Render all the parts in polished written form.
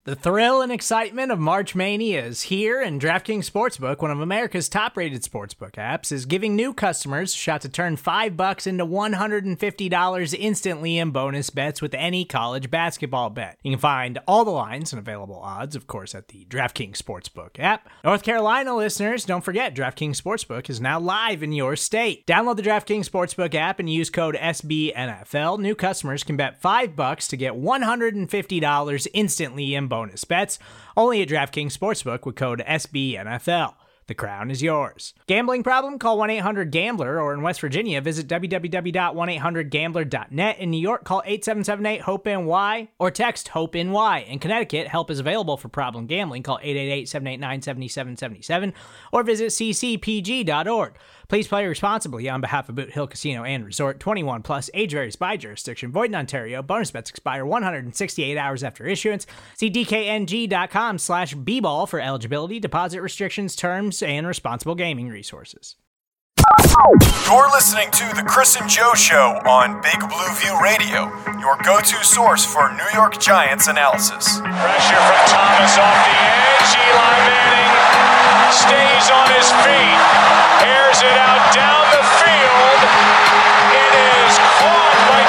The thrill and excitement of March Mania is here, and DraftKings Sportsbook, one of America's top-rated sportsbook apps, is giving new customers a shot to turn $5 into $150 instantly in bonus bets with any college basketball bet. You can find all the lines and available odds, of course, at the DraftKings Sportsbook app. North Carolina listeners, don't forget, DraftKings Sportsbook is now live in your state. Download the DraftKings Sportsbook app and use code SBNFL. New customers can bet $5 to get $150 instantly in bonus bets, only at DraftKings Sportsbook with code SBNFL. The crown is yours. Gambling problem? Call 1-800-GAMBLER, or in West Virginia, visit www.1800gambler.net. In New York, call 877-8-HOPE-NY or text HOPE-NY. In Connecticut, help is available for problem gambling. Call 888-789-7777 or visit ccpg.org. Please play responsibly on behalf of Boot Hill Casino and Resort. 21 plus, age varies by jurisdiction. Void in Ontario. Bonus bets expire 168 hours after issuance. See dkng.com/bball for eligibility, deposit restrictions, terms, and responsible gaming resources. You're listening to The Chris and Joe Show on Big Blue View Radio, your go-to source for New York Giants analysis. Pressure from Thomas off the edge. Eli Manning stays on his feet. Airs it out down the field. It is caught by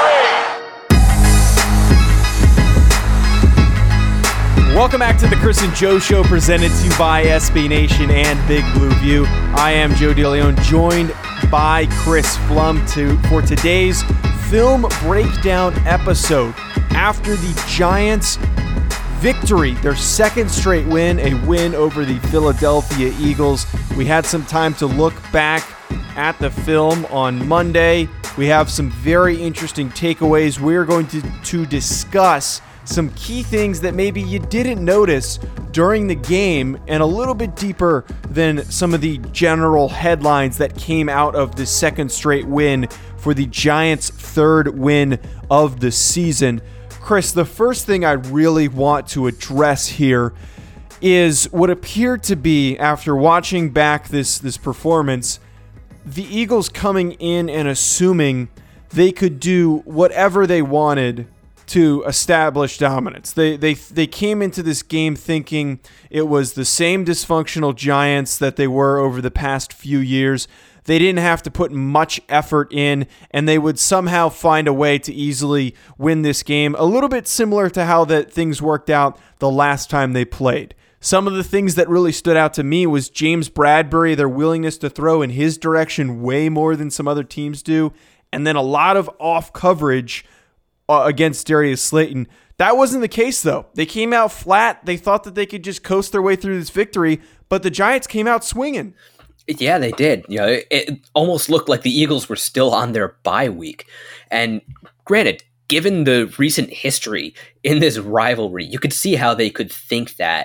Tyree. Welcome back to the Chris and Joe Show, presented to you by SB Nation and Big Blue View. I am Joe DeLeon, joined by Chris Pflum for today's film breakdown episode. After the Giants' victory, their second straight win, a win over the Philadelphia Eagles, we had some time to look back at the film on Monday. We have some very interesting takeaways. We're going to discuss some key things that maybe you didn't notice during the game, and a little bit deeper than some of the general headlines that came out of the second straight win for the Giants' third win of the season. Chris, the first thing I really want to address here is what appeared to be, after watching back this performance, the Eagles coming in and assuming they could do whatever they wanted to establish dominance. They came into this game thinking it was the same dysfunctional Giants that they were over the past few years. They didn't have to put much effort in, and they would somehow find a way to easily win this game. A little bit similar to how that things worked out the last time they played. Some of the things that really stood out to me was James Bradbury, their willingness to throw in his direction way more than some other teams do, and then a lot of off coverage against Darius Slayton. That wasn't the case, though. They came out flat. They thought that they could just coast their way through this victory, but the Giants came out swinging. Yeah, they did. You know, it almost looked like the Eagles were still on their bye week. And granted, given the recent history in this rivalry, you could see how they could think that.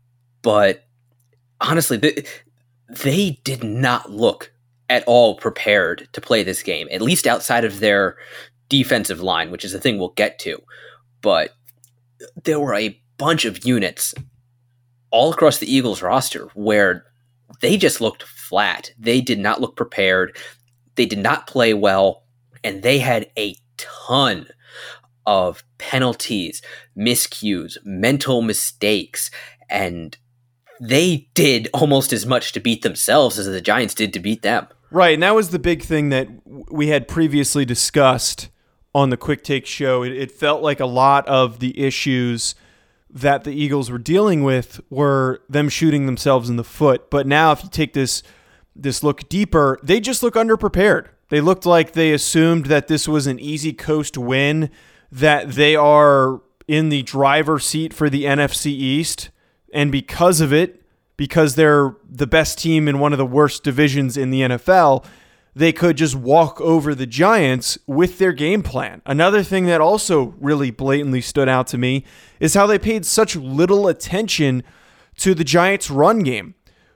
But honestly, they did not look at all prepared to play this game, at least outside of their defensive line, which is the thing we'll get to. But there were a bunch of units all across the Eagles roster where they just looked flat. They did not look prepared. They did not play well, and they had a ton of penalties, miscues, mental mistakes, and they did almost as much to beat themselves as the Giants did to beat them. Right, and that was the big thing that we had previously discussed on the Quick Take show. It felt like a lot of the issues that the Eagles were dealing with were them shooting themselves in the foot. But now if you take this look deeper, they just look underprepared. They looked like they assumed that this was an easy coast win, that they are in the driver's seat for the NFC East, and because of it, because they're the best team in one of the worst divisions in the NFL, they could just walk over the Giants with their game plan. Another thing that also really blatantly stood out to me is how they paid such little attention to the Giants' run game.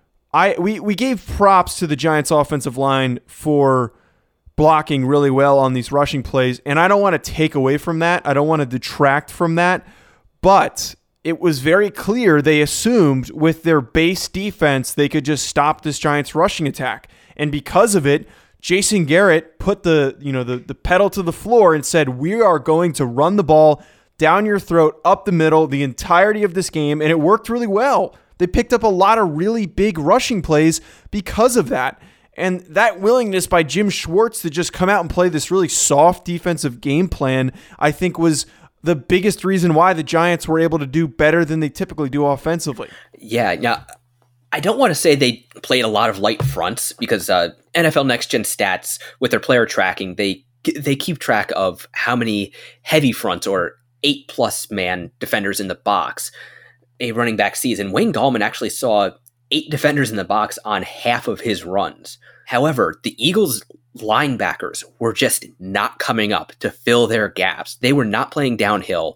We gave props to the Giants' offensive line for blocking really well on these rushing plays, and I don't want to take away from that. I don't want to detract from that, but it was very clear they assumed with their base defense they could just stop this Giants rushing attack. And because of it, Jason Garrett put the pedal to the floor and said, we are going to run the ball down your throat, up the middle, the entirety of this game, and it worked really well. They picked up a lot of really big rushing plays because of that. And that willingness by Jim Schwartz to just come out and play this really soft defensive game plan, I think was the biggest reason why the Giants were able to do better than they typically do offensively. Yeah, now, I don't want to say they played a lot of light fronts because NFL Next Gen Stats, with their player tracking, they keep track of how many heavy fronts or 8+ man defenders in the box a running back sees. And Wayne Gallman actually saw 8 defenders in the box on half of his runs. However, the Eagles linebackers were just not coming up to fill their gaps. They were not playing downhill.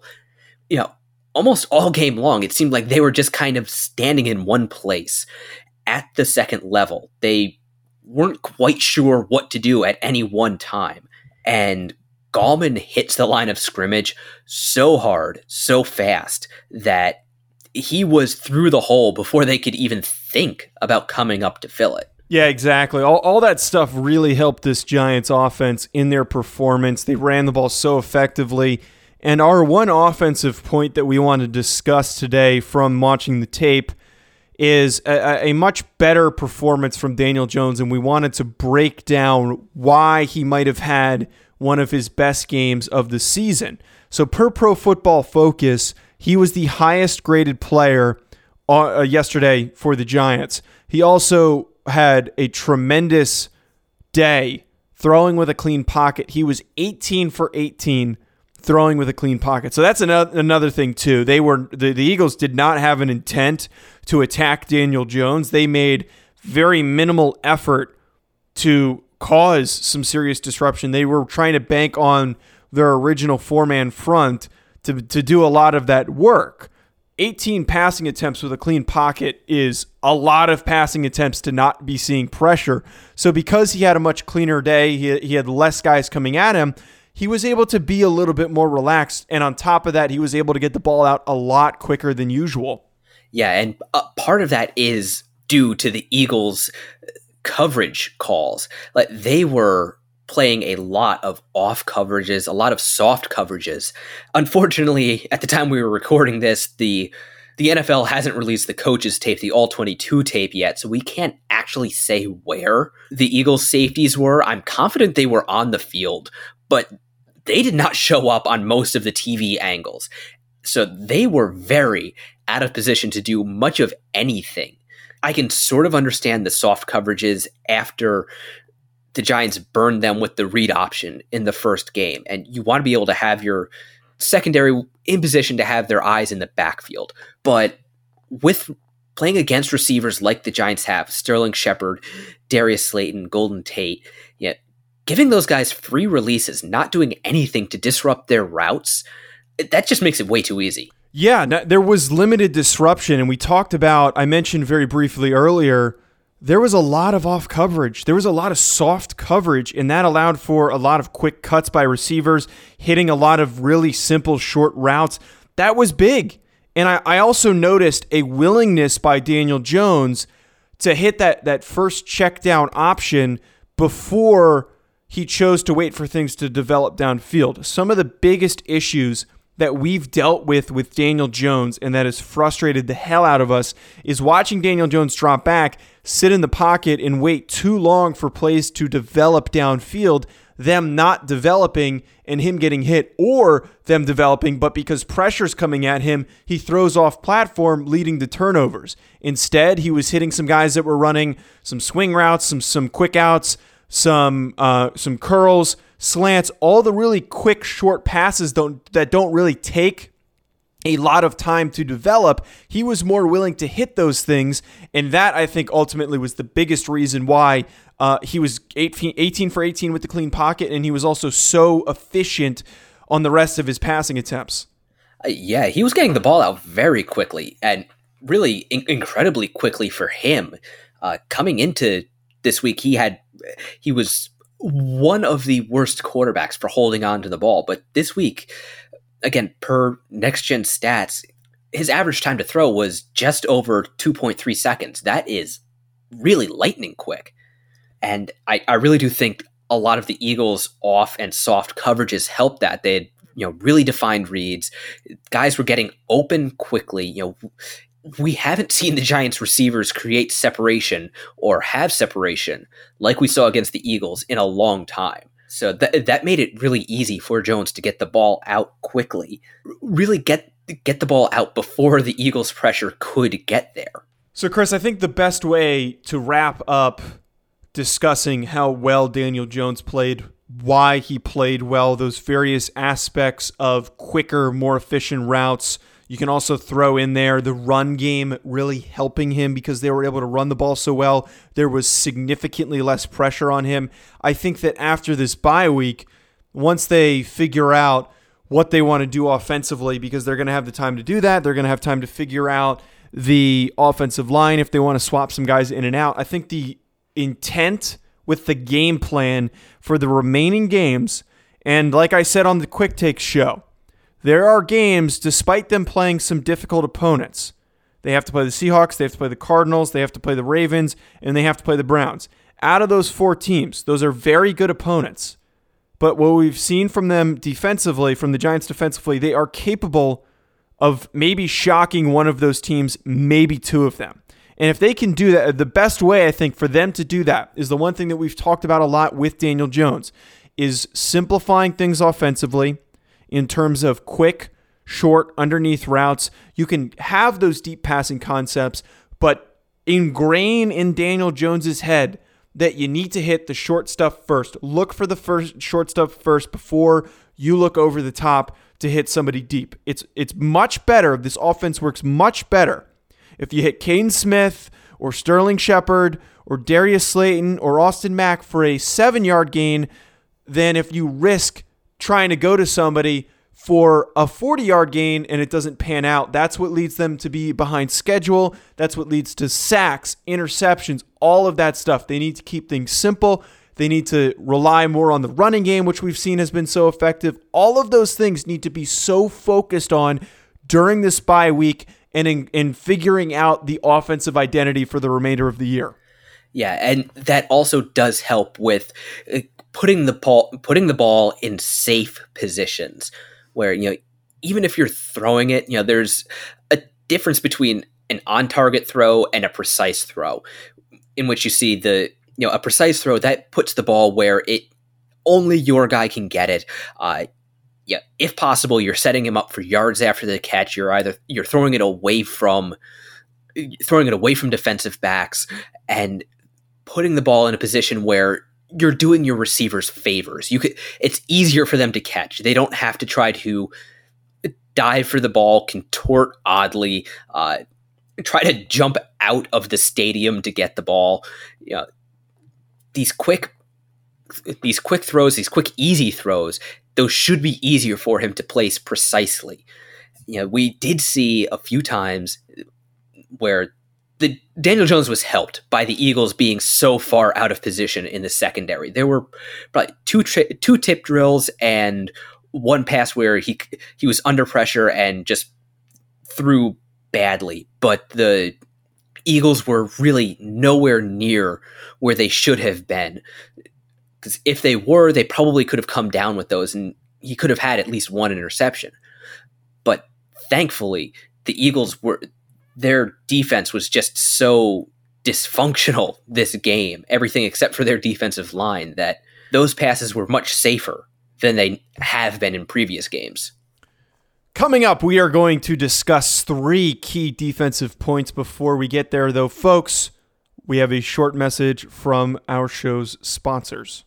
Almost all game long, it seemed like they were just kind of standing in one place at the second level. They weren't quite sure what to do at any one time. And Gallman hits the line of scrimmage so hard, so fast, that he was through the hole before they could even think about coming up to fill it. Yeah, exactly. All that stuff really helped this Giants offense in their performance. They ran the ball so effectively. And our one offensive point that we want to discuss today from watching the tape is a much better performance from Daniel Jones, and we wanted to break down why he might have had one of his best games of the season. So per Pro Football Focus, he was the highest graded player yesterday for the Giants. He also had a tremendous day throwing with a clean pocket. He was 18 for 18 throwing with a clean pocket. So that's another thing too. The Eagles did not have an intent to attack Daniel Jones. They made very minimal effort to cause some serious disruption. They were trying to bank on their original 4-man front to do a lot of that work. 18 passing attempts with a clean pocket is a lot of passing attempts to not be seeing pressure. So because he had a much cleaner day, he had less guys coming at him, he was able to be a little bit more relaxed. And on top of that, he was able to get the ball out a lot quicker than usual. Yeah, and part of that is due to the Eagles' coverage calls. Like, they were playing a lot of off coverages, a lot of soft coverages. Unfortunately, at the time we were recording this, the NFL hasn't released the coaches tape, the All-22 tape yet, so we can't actually say where the Eagles safeties were. I'm confident they were on the field, but they did not show up on most of the TV angles. So they were very out of position to do much of anything. I can sort of understand the soft coverages after the Giants burned them with the read option in the first game. And you want to be able to have your secondary in position to have their eyes in the backfield. But with playing against receivers like the Giants have, Sterling Shepard, Darius Slayton, Golden Tate, giving those guys free releases, not doing anything to disrupt their routes, that just makes it way too easy. Yeah, there was limited disruption, and we talked about, I mentioned very briefly earlier, there was a lot of off coverage. There was a lot of soft coverage, and that allowed for a lot of quick cuts by receivers, hitting a lot of really simple short routes. That was big. And I also noticed a willingness by Daniel Jones to hit that first check down option before he chose to wait for things to develop downfield. Some of the biggest issues that we've dealt with Daniel Jones, and that has frustrated the hell out of us, is watching Daniel Jones drop back, sit in the pocket, and wait too long for plays to develop downfield, them not developing and him getting hit, or them developing, but because pressure's coming at him, he throws off platform, leading to turnovers. Instead, he was hitting some guys that were running some swing routes, some quick outs, some curls, slants, all the really quick, short passes that don't really take a lot of time to develop. He was more willing to hit those things, and that, I think, ultimately was the biggest reason why he was 18 for 18 with the clean pocket, and he was also so efficient on the rest of his passing attempts. Yeah, he was getting the ball out very quickly, and really incredibly quickly for him. Coming into this week, he was one of the worst quarterbacks for holding on to the ball. But this week, again, per Next Gen Stats, his average time to throw was just over 2.3 seconds. That is really lightning quick. And I really do think a lot of the Eagles' off and soft coverages helped that. They had really defined reads. Guys were getting open quickly. We haven't seen the Giants receivers create separation or have separation like we saw against the Eagles in a long time. So that made it really easy for Jones to get the ball out quickly, really get the ball out before the Eagles' pressure could get there. So, Chris, I think the best way to wrap up discussing how well Daniel Jones played, why he played well, those various aspects of quicker, more efficient routes. You can also throw in there the run game really helping him because they were able to run the ball so well. There was significantly less pressure on him. I think that after this bye week, once they figure out what they want to do offensively, because they're going to have the time to do that, they're going to have time to figure out the offensive line if they want to swap some guys in and out. I think the intent with the game plan for the remaining games, and like I said on the Quick Take show, there are games, despite them playing some difficult opponents. They have to play the Seahawks, they have to play the Cardinals, they have to play the Ravens, and they have to play the Browns. Out of those 4 teams, those are very good opponents. But what we've seen from them defensively, from the Giants defensively, they are capable of maybe shocking one of those teams, maybe 2 of them. And if they can do that, the best way, I think, for them to do that is the one thing that we've talked about a lot with Daniel Jones, is simplifying things offensively in terms of quick, short, underneath routes. You can have those deep passing concepts, but ingrain in Daniel Jones's head that you need to hit the short stuff first. Look for the first short stuff first before you look over the top to hit somebody deep. It's much better. This offense works much better if you hit Caden Smith or Sterling Shepard or Darius Slayton or Austin Mack for a 7-yard gain than if you risk trying to go to somebody for a 40-yard gain and it doesn't pan out. That's what leads them to be behind schedule. That's what leads to sacks, interceptions, all of that stuff. They need to keep things simple. They need to rely more on the running game, which we've seen has been so effective. All of those things need to be so focused on during this bye week and in figuring out the offensive identity for the remainder of the year. Yeah, and that also does help with putting the ball in safe positions where, even if you're throwing it, there's a difference between an on-target throw and a precise throw, in which you see a precise throw that puts the ball where only your guy can get it. If possible, you're setting him up for yards after the catch. You're throwing it away from defensive backs and putting the ball in a position where you're doing your receivers favors. It's easier for them to catch. They don't have to try to dive for the ball, contort oddly, try to jump out of the stadium to get the ball. These quick throws, these quick easy throws, those should be easier for him to place precisely. We did see a few times where Daniel Jones was helped by the Eagles being so far out of position in the secondary. There were probably two tip drills and one pass where he was under pressure and just threw badly. But the Eagles were really nowhere near where they should have been. Because if they were, they probably could have come down with those and he could have had at least one interception. But thankfully, the Eagles their defense was just so dysfunctional this game, everything except for their defensive line, that those passes were much safer than they have been in previous games. Coming up, we are going to discuss 3 key defensive points. Before we get there, though, folks, we have a short message from our show's sponsors.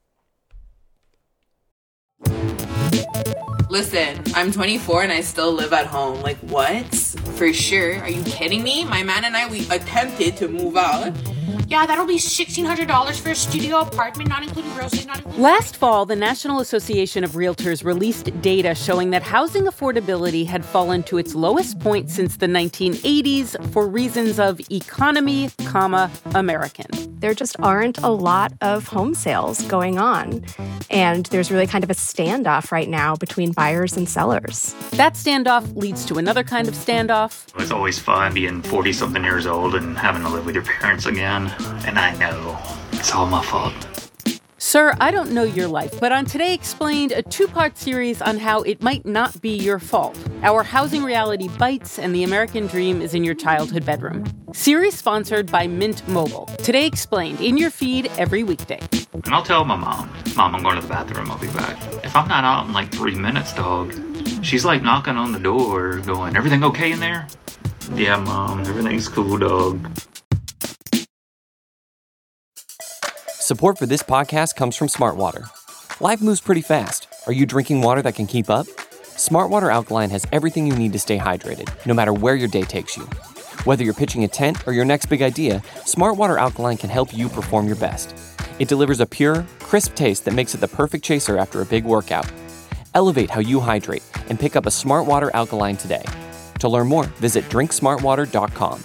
Listen, I'm 24 and I still live at home. Like, what? For sure. Are you kidding me? My man and I, we attempted to move out. Yeah, that'll be $1,600 for a studio apartment, not including groceries, not including... Last fall, the National Association of Realtors released data showing that housing affordability had fallen to its lowest point since the 1980s for reasons of economy, American. There just aren't a lot of home sales going on. And there's really kind of a standoff right now between buyers and sellers. That standoff leads to another kind of standoff. It's always fun being 40-something years old and having to live with your parents again. And I know it's all my fault. Sir, I don't know your life, but on Today Explained, a 2-part series on how it might not be your fault. Our housing reality bites and the American dream is in your childhood bedroom. Series sponsored by Mint Mobile. Today Explained, in your feed every weekday. And I'll tell my mom, I'm going to the bathroom, I'll be back. If I'm not out in like 3 minutes, dog, she's like knocking on the door going, everything okay in there? Yeah, Mom, everything's cool, dog. Support for this podcast comes from Smartwater. Life moves pretty fast. Are you drinking water that can keep up? Smartwater Alkaline has everything you need to stay hydrated, no matter where your day takes you. Whether you're pitching a tent or your next big idea, Smartwater Alkaline can help you perform your best. It delivers a pure, crisp taste that makes it the perfect chaser after a big workout. Elevate how you hydrate and pick up a Smartwater Alkaline today. To learn more, visit drinksmartwater.com.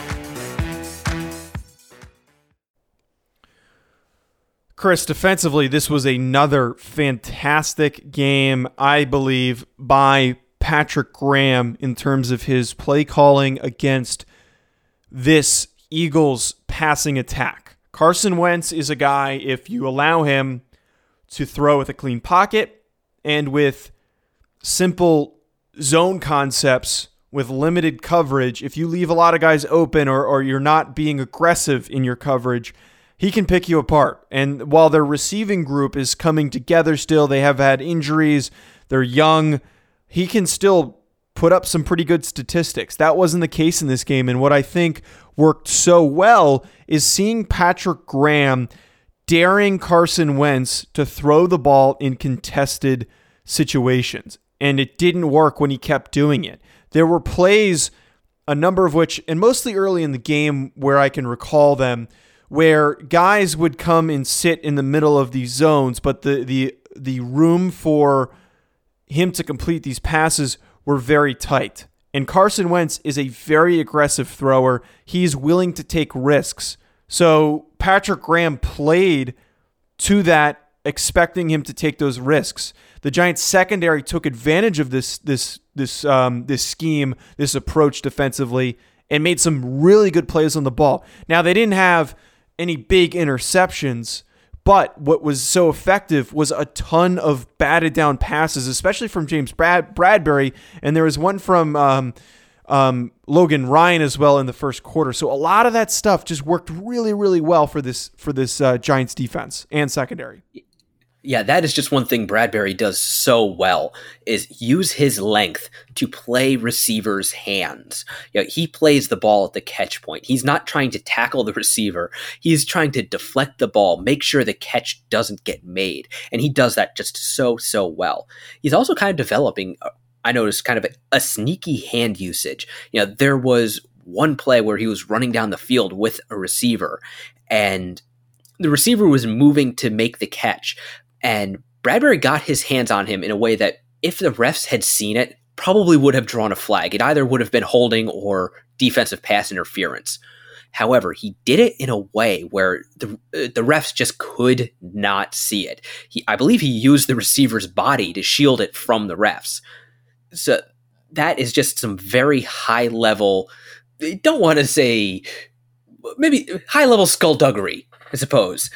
Chris, defensively, this was another fantastic game, I believe, by Patrick Graham in terms of his play calling against this Eagles passing attack. Carson Wentz is a guy, if you allow him to throw with a clean pocket and with simple zone concepts with limited coverage, if you leave a lot of guys open or you're not being aggressive in your coverage, he can pick you apart. And while their receiving group is coming together still, they have had injuries, they're young, he can still put up some pretty good statistics. That wasn't the case in this game. And what I think worked so well is seeing Patrick Graham daring Carson Wentz to throw the ball in contested situations. And it didn't work when he kept doing it. There were plays, a number of which, and mostly early in the game where I can recall them, where guys would come and sit in the middle of these zones, but the room for him to complete these passes were very tight. And Carson Wentz is a very aggressive thrower. He's willing to take risks. So Patrick Graham played to that, expecting him to take those risks. The Giants secondary took advantage of this scheme, this approach defensively, and made some really good plays on the ball. Now, they didn't have any big interceptions, but what was so effective was a ton of batted down passes, especially from James Bradbury, and there was one from Logan Ryan as well in the first quarter. So a lot of that stuff just worked really, really well for this Giants defense and secondary. Yeah, that is just one thing Bradbury does so well, is use his length to play receivers' hands. You know, he plays the ball at the catch point. He's not trying to tackle the receiver. He's trying to deflect the ball, make sure the catch doesn't get made. And he does that just so well. He's also kind of developing, I noticed, kind of a sneaky hand usage. You know, there was one play where he was running down the field with a receiver, and the receiver was moving to make the catch. And Bradbury got his hands on him in a way that, if the refs had seen it, probably would have drawn a flag. It either would have been holding or defensive pass interference. However, he did it in a way where the refs just could not see it. I believe he used the receiver's body to shield it from the refs. So that is just some very high level, I don't want to say, maybe high level skullduggery, I suppose.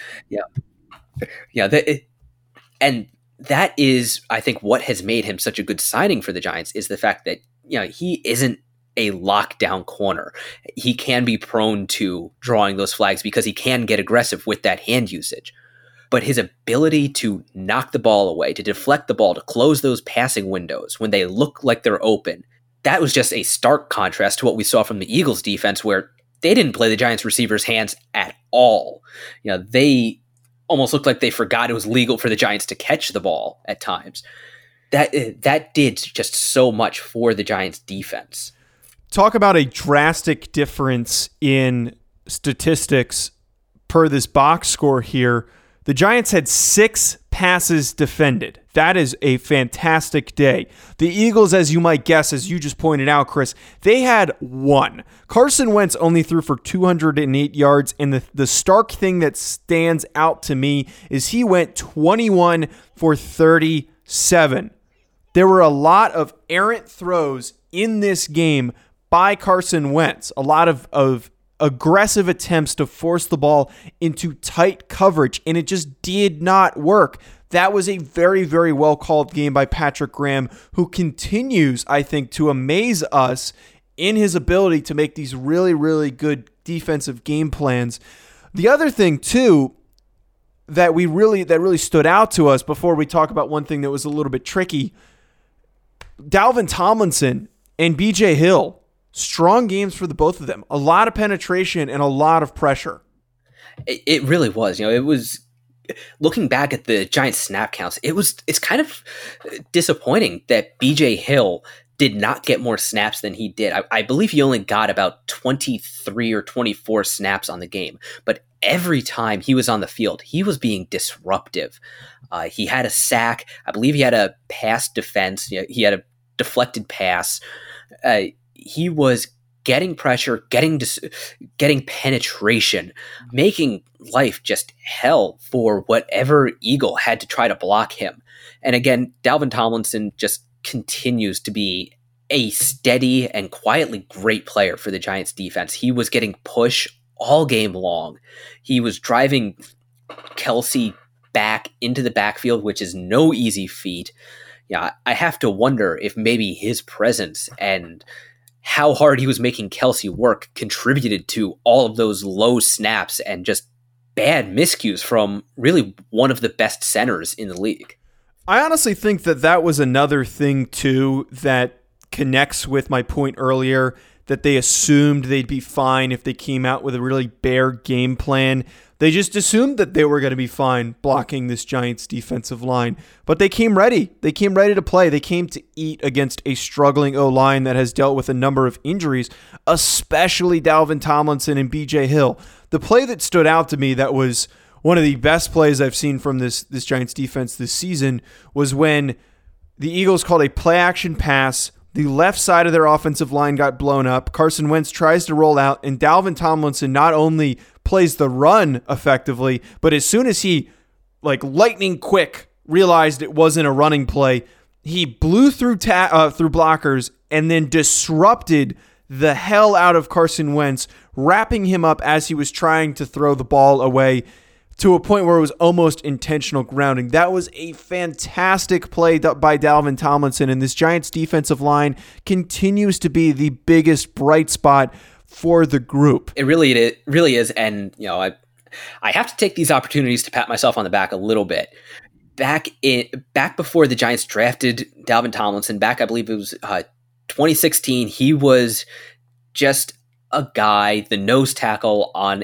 Yeah. And that is, I think, what has made him such a good signing for the Giants, is the fact that, you know, he isn't a lockdown corner. He can be prone to drawing those flags because he can get aggressive with that hand usage. But his ability to knock the ball away, to deflect the ball, to close those passing windows when they look like they're open, that was just a stark contrast to what we saw from the Eagles defense, where they didn't play the Giants receivers' hands at all. You know, they almost looked like they forgot it was legal for the Giants to catch the ball at times. That did just so much for the Giants defense. Talk about a drastic difference in statistics per this box score here. The Giants had 6 passes defended. That is a fantastic day. The Eagles, as you might guess, as you just pointed out, Chris, they had 1. Carson Wentz only threw for 208 yards, and the stark thing that stands out to me is he went 21 for 37. There were a lot of errant throws in this game by Carson Wentz, a lot of aggressive attempts to force the ball into tight coverage, and it just did not work. That was a very, very well called game by Patrick Graham, who continues, I think, to amaze us in his ability to make these really, really good defensive game plans. The other thing, too, that really stood out to us before we talk about one thing that was a little bit tricky, Dalvin Tomlinson and BJ Hill, strong games for the both of them. A lot of penetration and a lot of pressure. It really was. It was, looking back at the Giants snap counts, it's kind of disappointing that BJ Hill did not get more snaps than he did. I believe he only got about 23 or 24 snaps on the game, but every time he was on the field, he was being disruptive. He had a sack. I believe he had a pass defense. He had a deflected pass. He was getting pressure, getting penetration, making life just hell for whatever Eagle had to try to block him. And again, Dalvin Tomlinson just continues to be a steady and quietly great player for the Giants defense. He was getting push all game long. He was driving Kelce back into the backfield, which is no easy feat. I have to wonder if maybe his presence and how hard he was making Kelce work contributed to all of those low snaps and just bad miscues from really one of the best centers in the league. I honestly think that was another thing, too, that connects with my point earlier, that they assumed they'd be fine if they came out with a really bare game plan. They just assumed that they were going to be fine blocking this Giants defensive line. But they came ready. They came ready to play. They came to eat against a struggling O-line that has dealt with a number of injuries, especially Dalvin Tomlinson and BJ Hill. The play that stood out to me that was one of the best plays I've seen from this Giants defense this season was when the Eagles called a play-action pass. The left side of their offensive line got blown up. Carson Wentz tries to roll out, and Dalvin Tomlinson not only plays the run effectively, but as soon as he, lightning quick, realized it wasn't a running play, he blew through blockers and then disrupted the hell out of Carson Wentz, wrapping him up as he was trying to throw the ball away to a point where it was almost intentional grounding. That was a fantastic play by Dalvin Tomlinson, and this Giants defensive line continues to be the biggest bright spot for the group. It really is, and I have to take these opportunities to pat myself on the back a little bit. Back before the Giants drafted Dalvin Tomlinson, I believe it was 2016, he was just a guy, the nose tackle on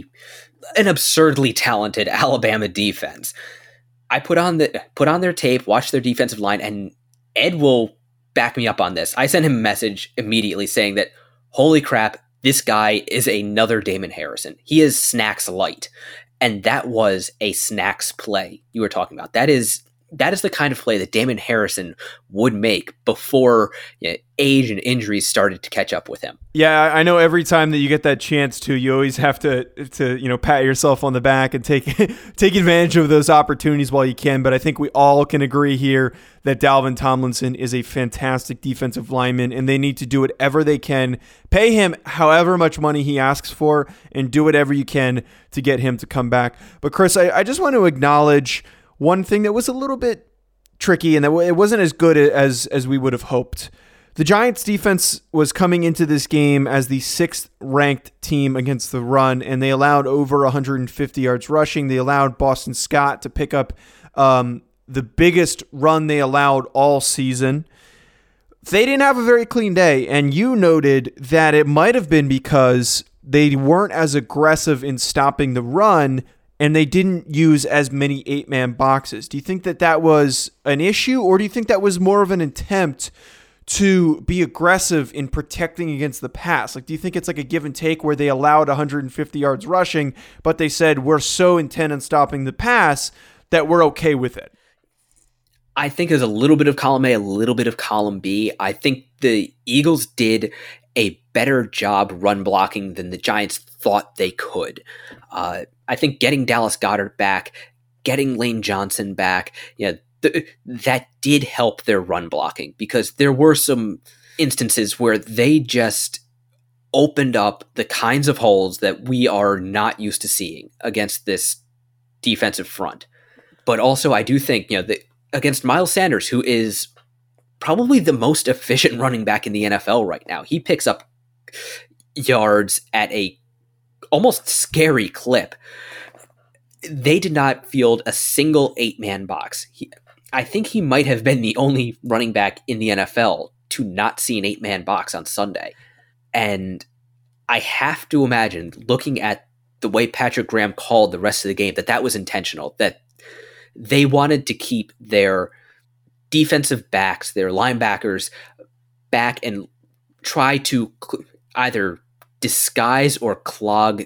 an absurdly talented Alabama defense. I put on their tape, watched their defensive line, and Ed will back me up on this. I sent him a message immediately saying that, holy crap, this guy is another Damon Harrison. He is snacks light. And that was a snacks play you were talking about. That is the kind of play that Damon Harrison would make before age and injuries started to catch up with him. Yeah, I know every time that you get that chance to, you always have to pat yourself on the back and take advantage of those opportunities while you can. But I think we all can agree here that Dalvin Tomlinson is a fantastic defensive lineman, and they need to do whatever they can, pay him however much money he asks for, and do whatever you can to get him to come back. But Chris, I just want to acknowledge one thing that was a little bit tricky and that it wasn't as good as we would have hoped. The Giants defense was coming into this game as the 6th ranked team against the run, and they allowed over 150 yards rushing. They allowed Boston Scott to pick up the biggest run they allowed all season. They didn't have a very clean day, and you noted that it might have been because they weren't as aggressive in stopping the run, and they didn't use as many 8-man boxes. Do you think that was an issue, or do you think that was more of an attempt to be aggressive in protecting against the pass? Do you think it's like a give and take where they allowed 150 yards rushing, but they said we're so intent on stopping the pass that we're okay with it? I think there's a little bit of column A, a little bit of column B. I think the Eagles did a better job run blocking than the Giants thought they could. I think getting Dallas Goedert back, getting Lane Johnson back, that did help their run blocking, because there were some instances where they just opened up the kinds of holes that we are not used to seeing against this defensive front. But also, I do think, that against Miles Sanders, who is probably the most efficient running back in the NFL right now, he picks up yards at a almost scary clip. They did not field a single 8-man box. I think he might have been the only running back in the NFL to not see an 8-man box on Sunday. And I have to imagine, looking at the way Patrick Graham called the rest of the game, that was intentional, that they wanted to keep their defensive backs, their linebackers back and try to either disguise or clog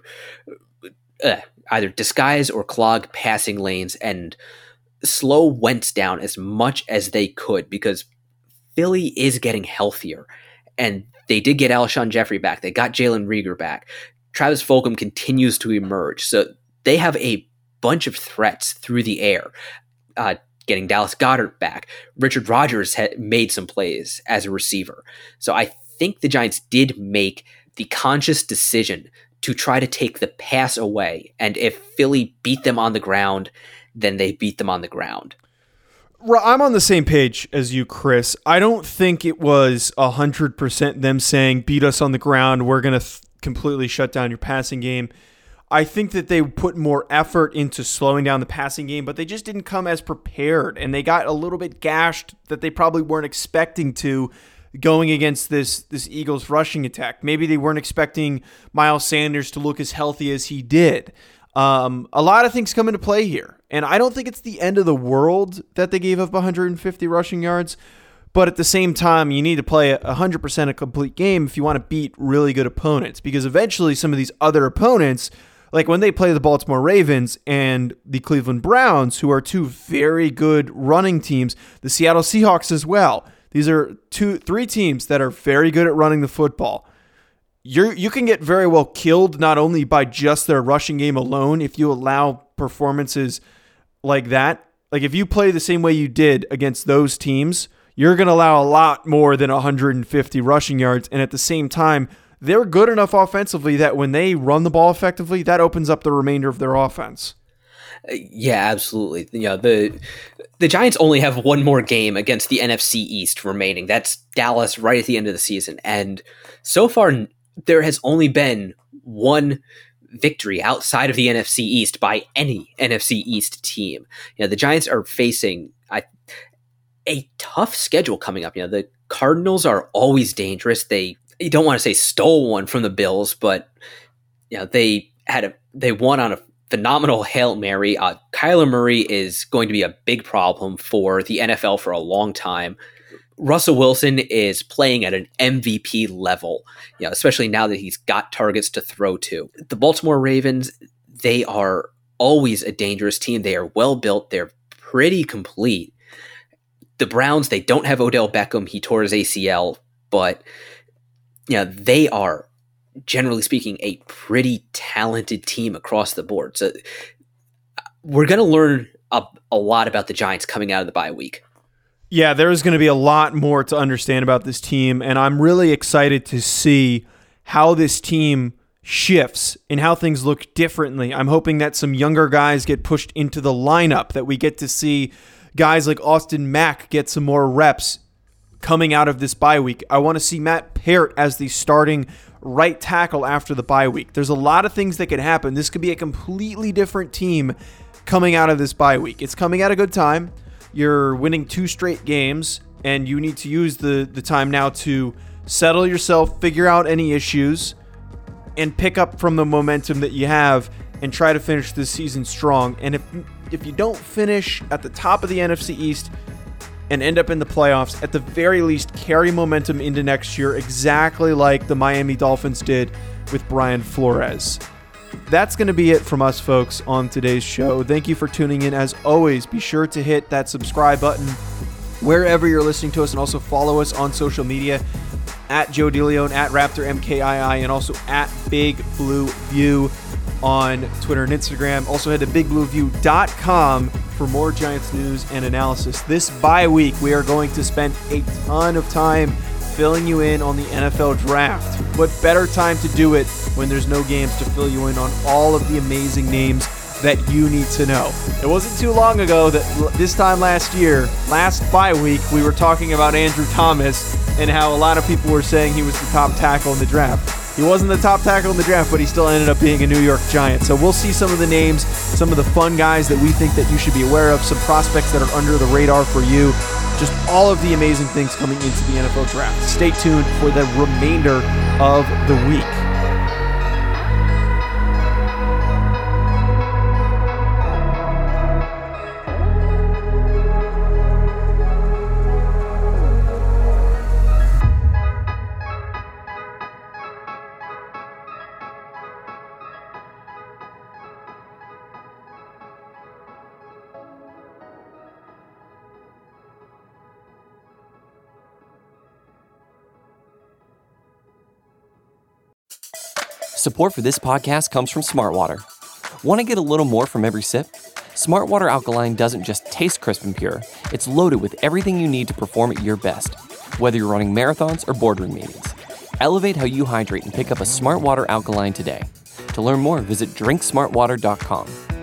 passing lanes and slow Wentz down as much as they could, because Philly is getting healthier. And they did get Alshon Jeffrey back. They got Jalen Reagor back. Travis Fulgham continues to emerge. So they have a bunch of threats through the air. Getting Dallas Goedert back. Richard Rodgers had made some plays as a receiver. So I think the Giants did make the conscious decision to try to take the pass away. And if Philly beat them on the ground, then they beat them on the ground. I'm on the same page as you, Chris. I don't think it was 100% them saying, beat us on the ground, we're going to completely shut down your passing game. I think that they put more effort into slowing down the passing game, but they just didn't come as prepared, and they got a little bit gashed that they probably weren't expecting to going against this Eagles rushing attack. Maybe they weren't expecting Miles Sanders to look as healthy as he did. A lot of things come into play here, and I don't think it's the end of the world that they gave up 150 rushing yards, but at the same time, you need to play 100% a complete game if you want to beat really good opponents, because eventually some of these other opponents, like when they play the Baltimore Ravens and the Cleveland Browns, who are two very good running teams, the Seattle Seahawks as well. These are 3 teams that are very good at running the football. You can get very well killed not only by just their rushing game alone if you allow performances like that. Like if you play the same way you did against those teams, you're going to allow a lot more than 150 rushing yards. And at the same time, they're good enough offensively that when they run the ball effectively, that opens up the remainder of their offense. Yeah, absolutely. The Giants only have one more game against the NFC East remaining. That's Dallas right at the end of the season. And so far, there has only been one victory outside of the NFC East by any NFC East team. The Giants are facing a tough schedule coming up. The Cardinals are always dangerous. You don't want to say stole one from the Bills, but they won on a phenomenal Hail Mary. Kyler Murray is going to be a big problem for the NFL for a long time. Russell Wilson is playing at an MVP level, especially now that he's got targets to throw to. The Baltimore Ravens, they are always a dangerous team. They are well built. They're pretty complete. The Browns, they don't have Odell Beckham. He tore his ACL, but they are, generally speaking, a pretty talented team across the board. So we're going to learn a lot about the Giants coming out of the bye week. Yeah, there's going to be a lot more to understand about this team, and I'm really excited to see how this team shifts and how things look differently. I'm hoping that some younger guys get pushed into the lineup, that we get to see guys like Austin Mack get some more reps coming out of this bye week. I want to see Matt Peart as the starting right tackle after the bye week. There's a lot of things that could happen. This could be a completely different team coming out of this bye week. It's coming at a good time. You're winning 2 straight games, and you need to use the time now to settle yourself, figure out any issues, and pick up from the momentum that you have and try to finish this season strong. And if you don't finish at the top of the NFC East and end up in the playoffs, at the very least carry momentum into next year, exactly like the Miami Dolphins did with Brian Flores. That's going to be it from us, folks, on today's show. Thank you for tuning in. As always, be sure to hit that subscribe button wherever you're listening to us, and also follow us on social media at Joe DeLeon, at RaptorMKII, and also at Big Blue View on Twitter and Instagram. Also head to bigblueview.com for more Giants news and analysis. This bye week, we are going to spend a ton of time filling you in on the NFL draft. What better time to do it when there's no games to fill you in on all of the amazing names that you need to know. It wasn't too long ago that this time last year, last bye week, we were talking about Andrew Thomas and how a lot of people were saying he was the top tackle in the draft. He wasn't the top tackle in the draft, but he still ended up being a New York Giant. So we'll see some of the names, some of the fun guys that we think that you should be aware of, some prospects that are under the radar for you, just all of the amazing things coming into the NFL draft. Stay tuned for the remainder of the week. Support for this podcast comes from Smartwater. Want to get a little more from every sip? Smartwater Alkaline doesn't just taste crisp and pure, it's loaded with everything you need to perform at your best, whether you're running marathons or boardroom meetings. Elevate how you hydrate and pick up a Smartwater Alkaline today. To learn more, visit drinksmartwater.com.